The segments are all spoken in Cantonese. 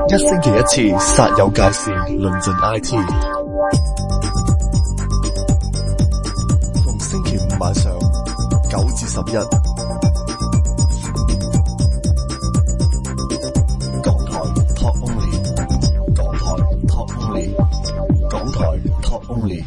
一星期一次，煞有介事，論盡 IT。逢星期五晚上9至11，港台 Talk Only， 港台 Talk Only， 港台 Talk Only。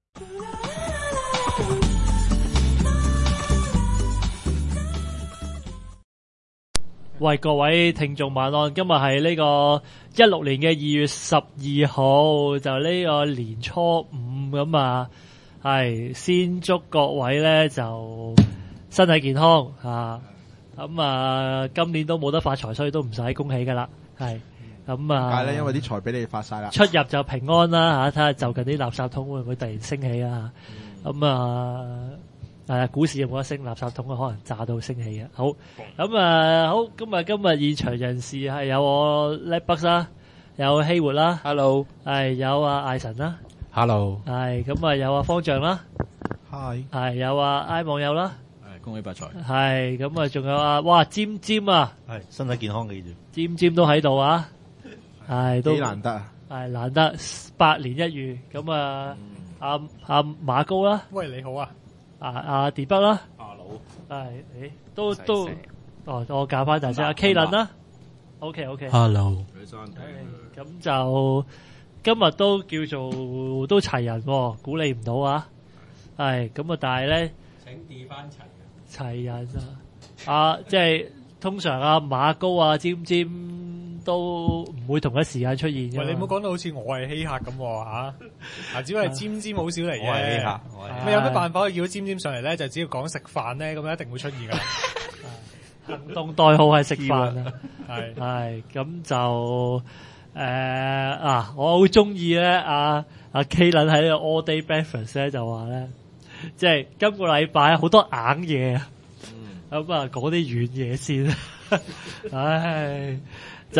喂，各位聽眾晚安，今日係呢個16年嘅2月12號，就呢個年初五咁啊，係先祝各位咧就身體健康啊，咁啊今年都冇得發財，所以都唔使恭喜噶啦，係咁啊。 點解咧？因為啲財俾你發晒啦。 出入就平安啦嚇，睇下就近啲垃圾桶會唔會突然升起啊？咁啊〜股市有冇得升？垃圾桶可能炸到升起嘅。好，咁啊，好，今日現場人士係有我叻北啦，有希活啦 ，hello， 係有艾神啦 ，hello， 係咁啊，有方丈啦 ，hi， 係有I 網友啦， 係恭喜發財， 係咁啊，仲有哇尖尖啊， 係身體健康嘅， 尖尖都喺度啊，係都幾難得啊， 係難得百年一遇，咁啊，阿馬高啦， 喂你好啊。 電北啦， 阿佬， 係，都，我教翻大家，阿 K 倫啦 ，OK， 咁就今日都叫做都齊人喎，估你唔到啊，係，咁啊，但係咧， 請調翻齊人啊，即係通常馬高尖尖都唔會同一時間出現嘅。 喂，你唔好講到好似我係稀客咁喎嚇，只不過係尖尖好少嚟嘅。 我係稀客， 咁有咩辦法可以叫到尖尖上嚟咧？就只要講食飯咧，咁一定會出現噶啦。 行動代號係食飯啊，係咁就我好中意咧阿 K 倫喺呢個 All Day Breakfast 咧就話咧，即係今個禮拜好多硬嘢啊，咁啊講啲軟嘢先，唉。就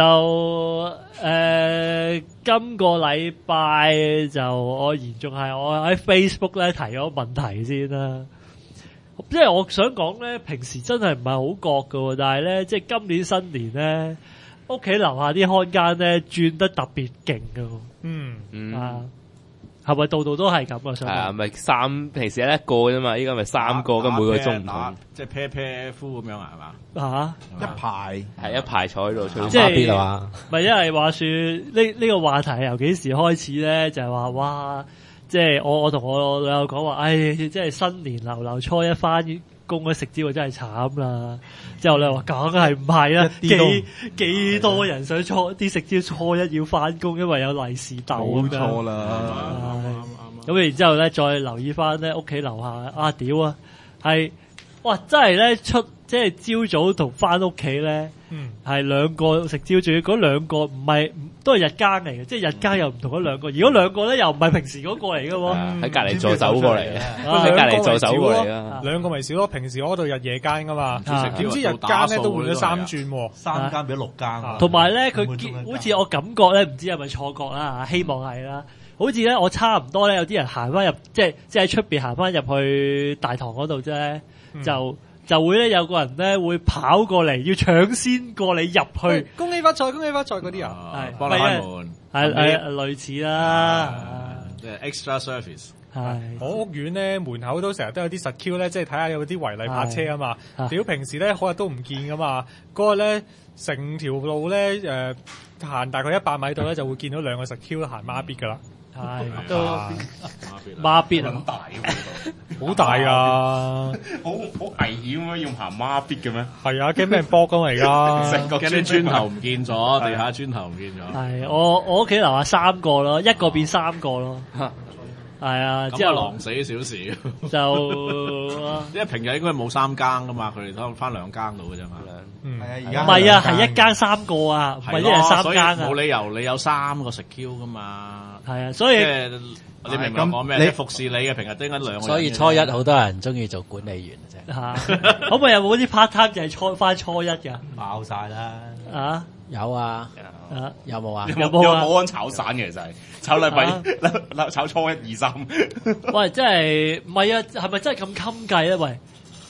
今個禮拜就我延續係我喺 Facebook 咧提咗問題先啦，即係我想講咧，平時真係唔係好覺㗎，但係咧即係今年新年咧，屋企樓下啲看更咧轉得特別勁㗎，係咪度度都係咁啊？係啊，咪平時一個啫嘛，依家咪3個，咁每個鐘唔同， 即係 pair 夫咁樣係嘛？ 一排係一排坐喺度吹即係邊係嘛？ 咪因為話説呢個話題係由幾時開始咧？就係話哇，即係我同我女友講話，唉，即係新年流初一返工咧食蕉真係慘啦！之後你話梗係唔係啦？幾多人想啲食蕉初一要返工，因為有利是逗咁樣。冇錯啦， 咁然之後咧，再留意翻咧屋企樓下屌啊，係哇真係咧即係朝早同翻屋企咧，係兩個食蕉，仲要嗰兩個唔係都係日更嚟嘅，即係日更又唔同嗰兩個。如果兩個咧又唔係平時嗰個嚟嘅喎， 喺隔離座走過嚟嘅，喺隔離座走過嚟啊！ 兩個咪少咯，平時我嗰度日夜更噶嘛，點知日更咧都換咗3轉喎 ，3更變咗6更。 同埋咧，佢好似我感覺咧，唔知係咪錯覺啦，希望係啦。好似咧，我差唔多咧，有啲人行翻入，即係喺出邊行翻入去大堂嗰度啫，就會咧有個人咧會跑過嚟，要搶先過你入去， 恭喜發財，恭喜發財嗰啲啊， 係幫你開門， 係類似啦， 即係 extra service。 係我屋苑咧門口都成日都有啲實 Q 咧，即係睇下有啲違例泊車啊嘛。屌平時咧好日都唔見噶嘛，嗰日咧成條路咧行大概100米度咧就會見到兩個實 Q 行孖咇噶啦。 係都孖咇咁大好大啊！ 好危險啊！要行孖咇嘅咩？ 係啊，驚俾人搏㗎嘛而家。 成個磚頭唔見咗，地下磚頭唔見咗。 係我屋企樓下3個咯，一個變3個咯。係啊，之後狼死少少就， 因為平日應該冇3更噶嘛，佢哋都翻2更到嘅啫嘛。 係啊，而家唔係啊，係1更3個啊，唔係一日3更啊。 冇理由你有3個食 Q 噶嘛。 係啊，所以即係你明唔明講咩？你服侍你嘅平日都應該2個人。 所以初一好多人中意做管理員啫。 咁咪有冇啲 part time 就係翻初一㗎？ 爆晒啦！ 啊， 有啊，有冇啊？ 有冇按炒散嘅其實係炒禮拜炒初1、2、3。 喂，真係唔係啊？係咪真係咁襟計咧？喂！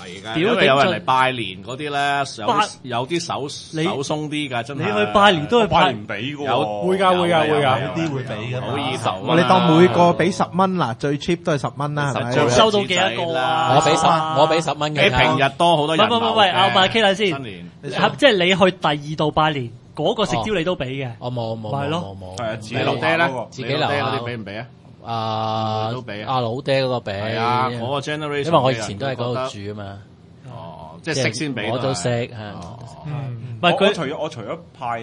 係㗎， 屌因為有人頂盡嚟拜年嗰啲咧，有啲手鬆啲㗎，真係。 你去拜年都去拜拜唔俾嘅有喎， 會㗎會㗎會㗎有啲會俾㗎嘛好意頭。 我哋當每個俾10蚊啦，最 cheap 都係10蚊啦，係咪？ 最收到幾多個啊？ 我俾10蚊比嘅。 平日多好多人流嘅。 喂，我問 K 啦先， 新年即係你去第二度拜年嗰個食蕉你都俾嘅， 我冇咪係咯係啊， 自己留爹咧， 自己留嗰啲俾唔俾啊？ 啊都俾啊阿老爹嗰個俾， 係啊，嗰個 generation。 因為我以前都喺嗰度住啊嘛。 哦，即係識先俾。 我都識係。 唔係佢我除咗派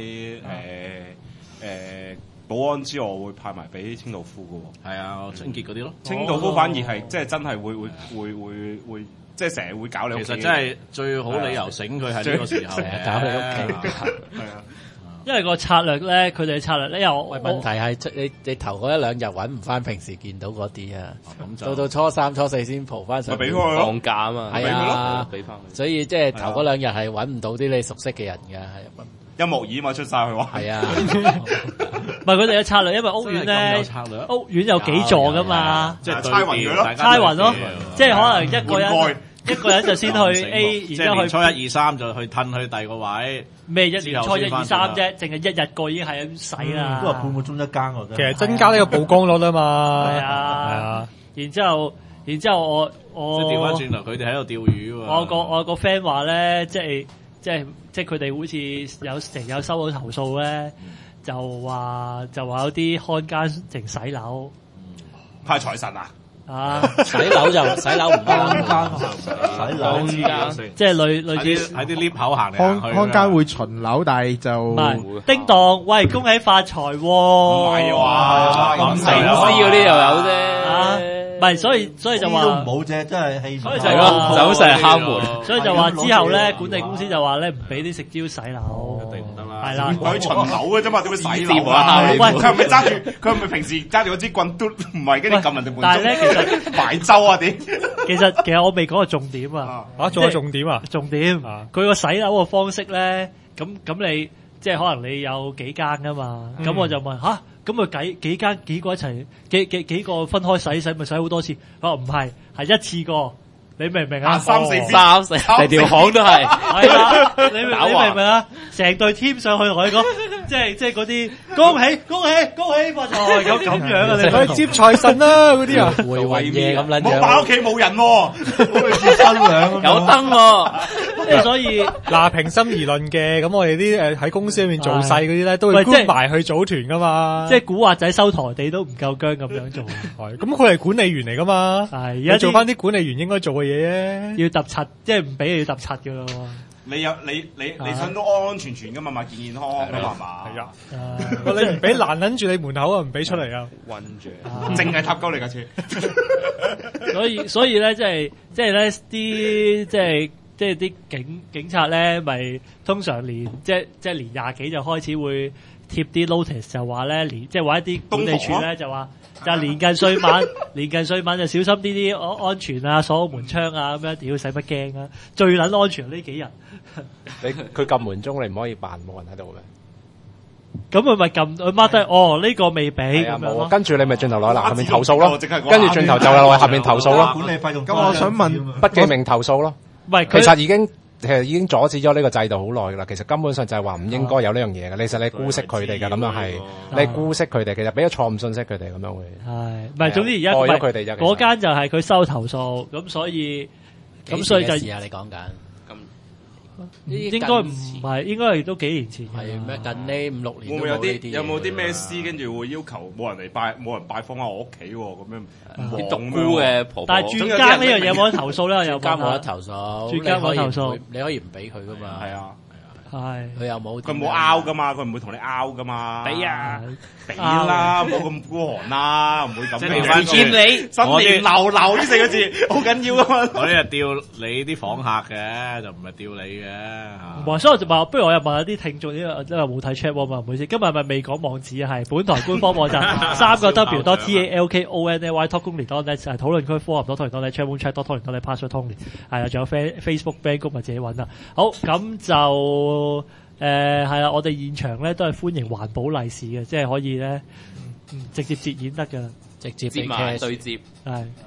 保安之外，我會派埋俾清道夫嘅喎。 係啊，清潔嗰啲咯。 清道夫反而係即係真係會即係成日會搞你屋企。 其實真係最好理由醒佢係呢個時候成日搞你屋企。 係啊。 因為個策略咧，佢哋嘅策略咧又喂，問題係你頭嗰1-2日揾唔翻平時見到嗰啲啊， 咁到初3、初4先蒲翻上。 咪俾佢咯， 放假啊嘛， 係啊， 俾翻佢。 所以即係頭嗰2日係揾唔到啲你熟悉嘅人㗎，係。 音樂椅嘛出晒去玩。 係啊， 唔係佢哋嘅策略，因為屋苑咧，屋苑有幾座噶嘛， 即係猜勻佢咯猜勻咯，即係可能一個人就先去 A，然之後去初1、2、3就去褪去第二個位。 咩一年初1、2、3啫，淨係1日過已經係咁使啦。 都話半個鐘一間喎， 其實增加呢個曝光率啊嘛。 係啊，然之後我即係調翻轉頭，佢哋喺度釣魚喎。 我個 friend 話咧，即係佢哋好似成日有收到投訴咧，就話有啲看更淨洗樓， 派財神啊！ 啊， 洗樓唔得， 洗樓即係類似喺啲 lift 口行嚟行去。 看更會巡樓，但係就唔係叮當，喂，恭喜發財喎！ 唔係話咁城市嗰啲又有啫。 唔係，所以就話都唔好啫，真係氣。 所以就係咯，就好成日敲門。 所以就話之後咧，管理公司就話咧唔俾啲食蕉洗樓， 一定唔得啦。 係啦， 佢巡樓嘅啫嘛，點會洗樓啊啊？ 喂佢係咪揸住？佢係咪平時揸住嗰支棍嘟？唔係，跟住撳人哋門鐘。 但係咧，其實埋州啊點？ 其實我未講個重點啊！ 仲有重點啊！ 重點，佢個洗樓嘅方式咧，咁你即係可能你有幾間噶嘛？咁我就問吓。咁佢幾間幾個一齊幾個分開洗咪洗好多次？唔係一次過，你明唔明啊 ？3、4 成條巷都係， 係啦，你明唔明啊？成隊 team 上去同你講，即係嗰啲恭喜發財咁樣啊！你去接財神啦嗰啲啊， 回魂夜咁撚冇擺屋企冇人喎， 接新娘咁樣有燈喎。 即係所以嗱，平心而論嘅，咁我哋啲喺公司裏面做細嗰啲咧，都會搬埋去組團噶嘛。 即係古惑仔收台地都唔夠薑咁樣做。 係，咁佢係管理員嚟噶嘛。 係，而你家做翻啲管理員應該做嘅嘢咧， 要揼柒，即係唔俾要揼柒噶咯。 你想都安安全全噶嘛，健健康康噶嘛， 係啊。你唔俾攔撚住你門口啊，唔俾出嚟啊， 韞住， 淨係塔鳩你架車。 所以咧，即係咧啲即係啲警察咧，咪通常即係年20幾就開始會貼啲 notice，就話咧即係話一啲管理處咧就話就年近歲晚就小心啲安全啊，鎖門窗啊咁樣，屌使乜驚啊？最撚安全呢幾日。 佢撳門鐘，你唔可以扮冇人喺度嘅。 咁佢咪撳佢 mark 低呢個未俾咁樣咯。 跟住你咪轉頭落去下面投訴咯，跟住轉頭就落去下面投訴咯。 管理費用咁我想問不記名投訴咯。 唔係， 其實已經阻止咗呢個制度好耐㗎啦。其實根本上就係話唔應該有呢樣嘢嘅。其實你姑息佢哋嘅咁樣係，你姑息佢哋，其實俾咗錯誤信息佢哋咁樣會。 係，唔係總之而家害咗佢哋啫。 嗰間就係佢收投訴，咁所以就你講緊。 應該唔係，應該係都幾年前。 係咩？近呢5-6年會唔會有冇啲咩師跟住會要求冇人拜訪喺我屋企喎？咁樣啲獨孤嘅婆婆。 但係轉間呢樣嘢有冇得投訴咧？有轉間冇得投訴， 轉間冇得投訴， 你可以唔俾佢噶嘛？ 係啊。 係佢又冇， 佢冇拗噶嘛，佢唔會同你拗噶嘛。 俾啊， 俾啦，冇咁孤寒啦，唔會咁。 見你新年流流呢4個字好緊要噶嘛。 我呢係釣你啲訪客嘅，就唔係釣你嘅。 所以我就話，不如我又問下啲聽眾，因為冇睇 chat 嘛，唔好意思。今日咪未講網址啊，係本台官方網站3w.talkongly.net 係討論區 forum.talkongly chat room chat.talkongly password talkongly 係啊，仲有 Facebook band group 咪自己揾啦。好，咁就。係啦，我哋現場咧都係歡迎環保利是嘅，即係可以咧直接截演得噶， 直接接埋對接。 係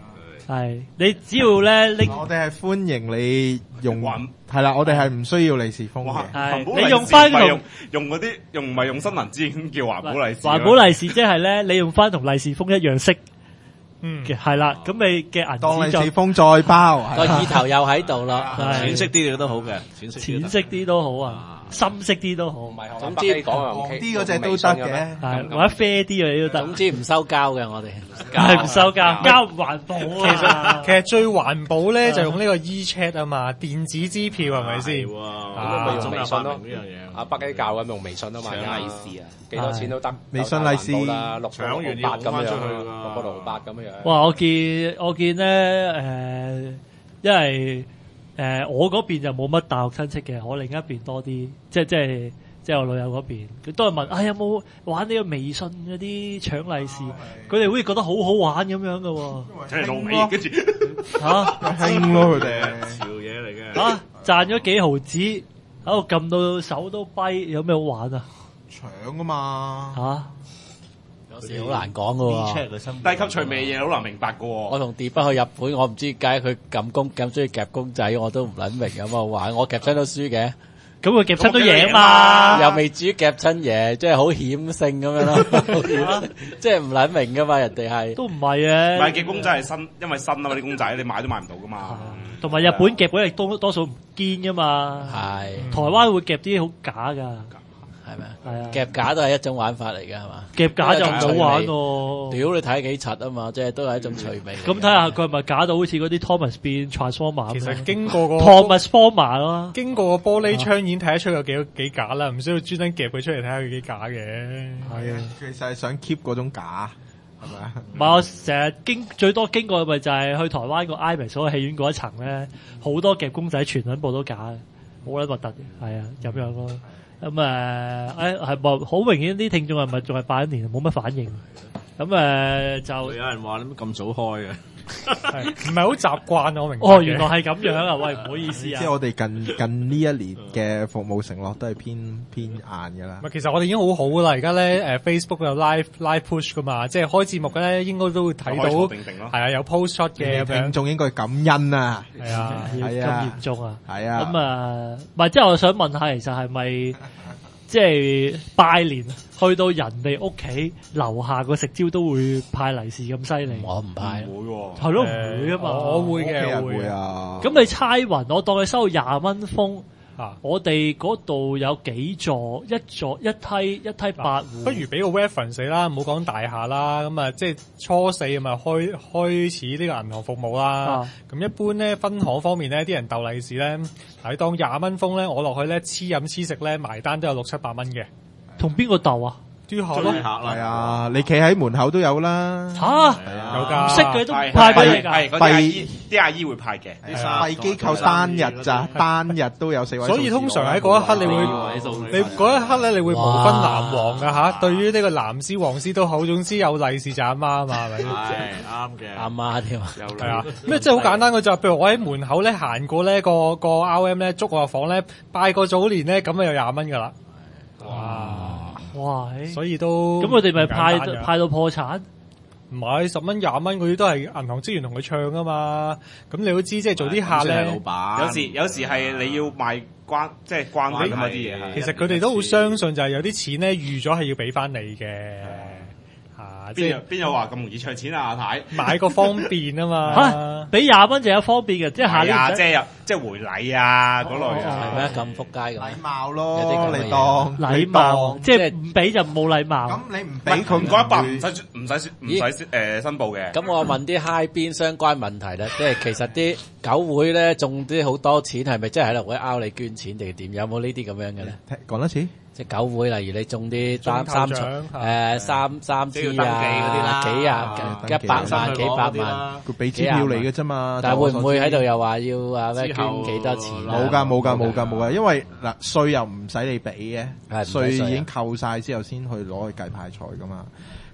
係你只要咧拎， 我哋係歡迎你用環係啦，我哋係唔需要利是封嘅。 係環保利是你用翻唔係同用嗰啲唔係用新能資源叫環保利是。 環保利是即係咧，你用翻同利是封一樣色嘅，係啦，咁你嘅銀當利紙就是封再包， 個意頭又喺度咯， 淺色啲嘅都好嘅， 淺色啲都好啊，深色啲都好， 總之講啊， 黃啲嗰隻都得嘅。 係或者啡啲嘅都得。 總之唔收膠嘅我哋。 係唔收膠，膠唔環保啊！ 其實最環保咧就用呢個 eChat 啊嘛，電子支票係咪先？ 咁咪用微信咯呢樣嘢。 阿北基教咁用微信啊嘛， 搶利是啊， 幾多錢都得， 微信利是啦，6.68 搶完要咁樣攞返出去㗎 ，6.68咁樣。 哇！我見咧因為我嗰邊就冇乜大陸親戚嘅，我另一邊多啲，即係我女友嗰邊，佢都係問，有冇玩呢個微信嗰啲搶利是？佢哋好似覺得好好玩咁樣嘅喎。 即係老尾，跟住興咯佢哋。 潮嘢嚟嘅。 賺咗幾毫子，喺度撳到手都跛，有咩好玩啊？ 搶噶嘛。 有時好難講嘅喎。 低級趣味嘢好難明白嘅喎。 我同碟北去日本，我唔知點解佢撳公咁中意夾公仔，我都唔撚明咁啊玩，我夾親都輸嘅。 咁佢夾親都贏嘛， 又未至於夾親贏，即係好險勝咁樣咯，即係唔撚明噶嘛，人哋係都唔係嘅。 買嘅公仔係新，因為新啊嘛啲公仔，你買都買唔到噶嘛。 同埋日本夾嗰啲多數唔堅噶嘛， 係台灣會夾啲好假㗎。 係咪啊？ 係啊， 夾假都係一種玩法嚟㗎，係嘛？ 夾假就唔好玩喎。 屌你睇幾柒啊嘛，即係都係一種趣味。 咁睇下佢係咪假到好似嗰啲 Thomas 變 Transformer 其實經過個 Transformer 咯， 經過個玻璃窗已經睇得出有幾假啦，唔需要專登夾佢出嚟睇下佢幾假嘅。 係啊，其實係想 keep 嗰種假，係咪啊？ 唔係我成日最多經過咪就係去台灣個 IMAX 嗰個戲院嗰一層咧，好多夾公仔全撚部都假嘅，好撚核突嘅，係啊咁樣咯。咁係冇好明顯啲聽眾係咪仲係拜年冇乜反應？咁就有人話你咁早開嘅， 唔係好習慣我明白。 哦，原來係咁樣啊！喂，唔好意思啊。 即係我哋近呢一年嘅服務承諾都係偏硬㗎啦。 其實我哋已經好好啦，而家咧Facebook 有 live push 噶嘛，即係開節目嘅咧應該都會睇到，係啊有 post shot 嘅咁樣。 聽眾應該感恩啊， 係啊， 係啊， 咁嚴重啊， 係啊。 咁唔係即係我想問下，其實係咪即係拜年去到人哋屋企樓下個食蕉都會派利是咁犀利？ 我唔派， 唔會喎。 係咯，唔會啊嘛。 我會嘅， 我會啊。 咁你猜勻，我當你收20蚊封。我哋嗰度有幾座？一梯8戶。 不如俾個 reference 啦，唔好講大廈啦。咁啊，即係初四咪開始呢個銀行服務啦。咁一般咧分行方面咧，啲人鬥利是咧，嗱你當20蚊封咧，我落去咧黐飲黐食咧，埋單都有600-700蚊嘅。 同邊個鬥啊？ 啲客咯， 係啊，你企喺門口都有啦。 嚇， 有㗎， 唔識嘅都派俾你㗎。 係啲阿姨會派嘅。 費機構單日咋，單日都有4位數字。 所以通常喺嗰一刻你嗰一刻咧，你會無分藍黃㗎嚇。對於呢個藍絲黃絲都好，總之有利是就阿媽啊嘛，係咪？ 係啱嘅。 阿媽添啊， 係啊，咩即係好簡單嘅就，譬如我喺門口咧行過咧個 RM 咧捉我入房咧拜個早年咧，咁啊有20蚊㗎啦。哇！所以都咁，我哋咪派到破產？ 唔係10蚊20蚊嗰啲都係銀行職員同佢唱啊嘛。咁你都知，即係做啲客咧， 老闆有時係你要賣關係咁啲嘢。 其實佢哋都好相信就係有啲錢咧預咗係要俾翻你嘅。 邊有話咁容易唱錢啊？阿太買個方便啊嘛嚇，俾20蚊就有方便嘅，即係下年即係回禮啊嗰類係咩咁仆街咁？ 禮貌咯，你當禮貌，即係唔俾就冇禮貌。 咁你唔俾佢唔過100唔使申報嘅。 咁我問啲 high 邊相關問題咧，即係其實啲狗會咧中啲好多錢，係咪真係喺度會拗你捐錢定係點？有冇呢啲咁樣嘅咧？ 講多次。 即係狗會，例如你中啲三支啊，幾啊100萬幾百萬， 佢俾支票你嘅啫嘛。 但係會唔會喺度又話要咩捐幾多錢？ 冇㗎，因為嗱稅又唔使你俾嘅， 係稅已經扣晒之後先去攞去計派彩㗎嘛。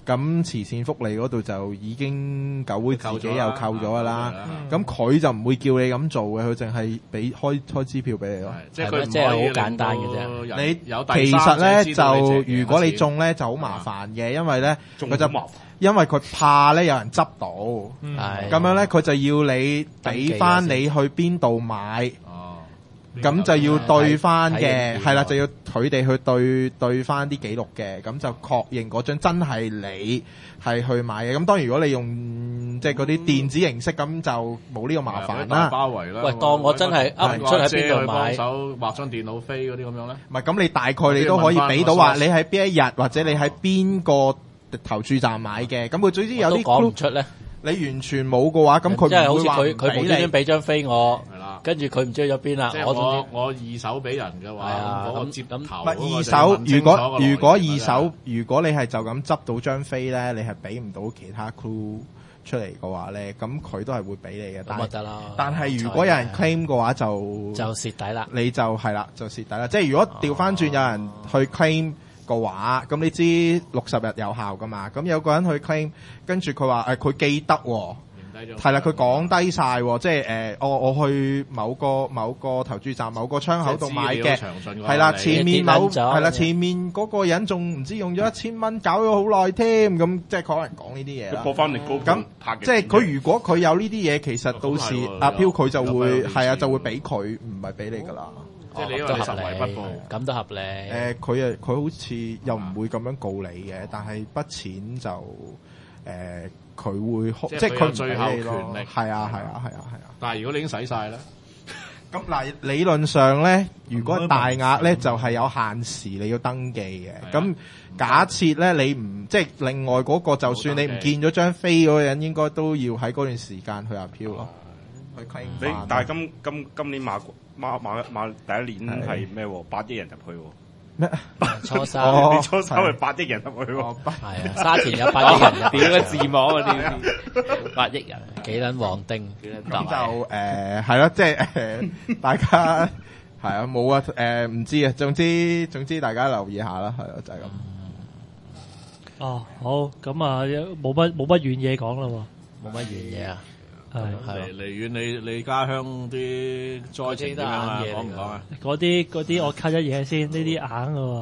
咁慈善福利嗰度就已經狗會自己又扣咗噶啦。咁佢就唔會叫你咁做嘅，佢淨係俾開支票俾你咯。 即係佢即係好簡單嘅啫。 你有第其實三者咧知道你借就如果你中咧就好麻煩嘅，因為咧佢就因為佢怕咧有人執到， 係咁樣咧佢就要你俾翻你去邊度買。咁就要對翻嘅，係啦，就要佢哋去對翻啲記錄嘅，咁就確認嗰張真係你係去買嘅。咁當然如果你用即係嗰啲電子形式，咁就冇呢個麻煩啦。 包圍啦。 喂，當我真係噏唔出喺邊度買， 幫手畫張電腦飛嗰啲咁樣咧？ 唔係，咁你大概你都可以俾到話你喺邊一日或者你喺邊個投注站買嘅。咁佢總之有啲講唔出咧。 你完全冇嘅話，咁佢即係好似唔會話佢無端端俾張飛我， 係啦， 跟住佢唔知去咗邊啦。 我二手俾人嘅話，嗰個接頭唔係二手。如果二手，如果你係就咁執到張飛咧，你係俾唔到其他 clue 出嚟嘅話咧，咁佢都係會俾你嘅。 咁咪得啦。 但係如果有人 claim 嘅話，就蝕底啦。 你就係啦，就蝕底啦。即係如果調翻轉有人去 claim個話，咁你知60日有效噶嘛？咁有個人去 claim，跟住佢話佢記得喎，係啦，佢講低晒喎，即係我去某個投注站某個窗口度買嘅，係啦，前面前面嗰個人仲唔知用咗1000蚊搞咗好耐添，咁即係可能講呢啲嘢啦。 播翻力高咁即係佢如果佢有呢啲嘢，其實到時阿飄佢就會係啊，就會俾佢，唔係俾你噶啦。 即係你因為實為不報， 咁都合理。 佢好似又唔會咁樣告你嘅，但係筆錢就佢會即係佢最後權力。 係啊。 但係如果你已經使晒咧， 咁嗱理論上咧，如果大額咧就係有限時你要登記嘅。咁假設咧你唔即係另外嗰個，就算你唔見咗張飛嗰個人，應該都要喺嗰段時間去appeal咯。去 claim 翻。 但係今年馬第一年係咩？8億人入去喎。 咩？ 初三， 你初三係8億人入去喎。 係啊，沙田有8億人入， 點個字幕嗰啲8億人， 幾撚黃丁， 咁就係咯，即係大家係啊冇啊唔知啊，總之大家留意下啦，係咯，就係咁。 哦，好，咁啊，冇乜遠嘢講啦喎， 冇乜遠嘢啊。 離遠你家鄉啲災情點樣啊？講唔講啊？ 嗰啲我 cut 一嘢先，呢啲硬嘅喎。